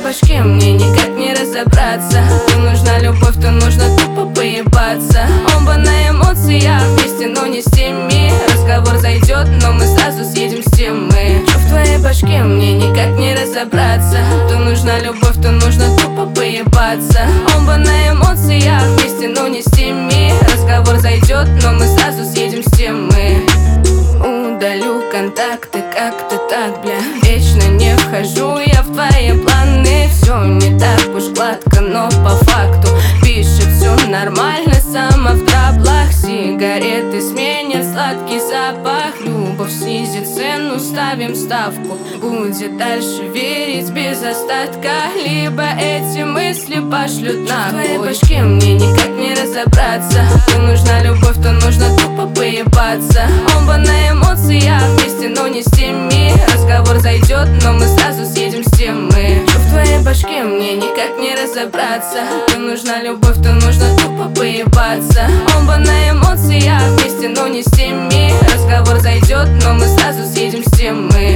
башке мне никак не разобраться. То нужна любовь, то нужно тупо поебаться. Оба на эмоциях вместе, но не с теми. Разговор зайдет, но мы сразу съедем с темы. Чё в твоей башке мне никак не разобраться. То нужна любовь, то нужно тупо поебаться. Оба на эмоциях вместе, но не с теми. Разговор зайдет, но мы сразу съедем с темы. Удалю контакты, как-то так, бля. Вечно не вхожу я в твои планы. Все не так уж гладко, но по факту пишет все нормально, сама в траблах. Сигареты сменят сладкий запах. Любовь снизит цену, ставим ставку. Будет дальше верить без остатка. Либо эти мысли пошлют нахуй. В твоей башке мне никак не разобраться. То нужна любовь, то нужно тупо поебаться. Оба на эмоциях вместе, но не с теми. Разговор зайдет, но мы сразу съедем с темы. Чё в твоей башке мне никак не разобраться. То нужна любовь, то нужно тупо поебаться. Оба на эмоциях вместе, но не с теми. Разговор зайдет, но мы сразу съедем с темы.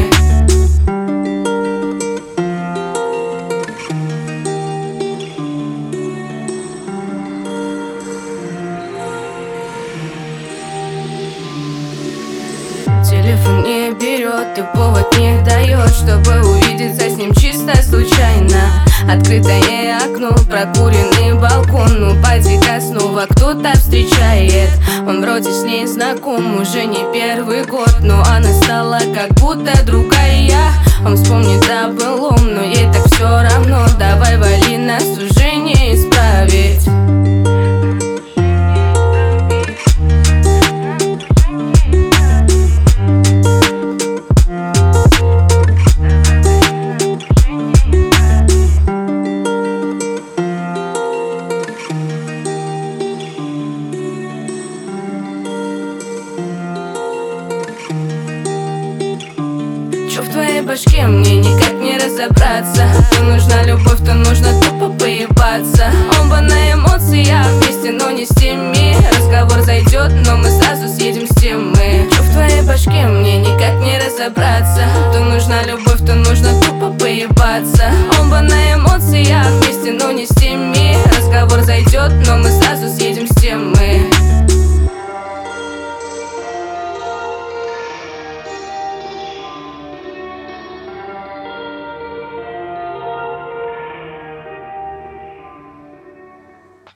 Телефон не берет и повод не дает, чтобы увидеться с ним чисто случайно. Открытое окно, прокуренный балкон. Ну поди-ка снова кто-то встречает. Он вроде с ней знаком уже не первый год, но она стала как будто другая. Он вспомнит о былом, но ей так все равно. Давай вали, нас уже не исправить. Чё в твоей башке мне никак не разобраться. То нужна любовь, то нужно тупо поебаться. Оба на эмоциях вместе, но не с теми. Разговор зайдет, но мы сразу съедем с темы. Чё в твоей башке мне никак не разобраться. То нужна любовь, то нужно тупо поебаться. Оба на эмоциях вместе, но не с теми. Разговор зайдет, но мы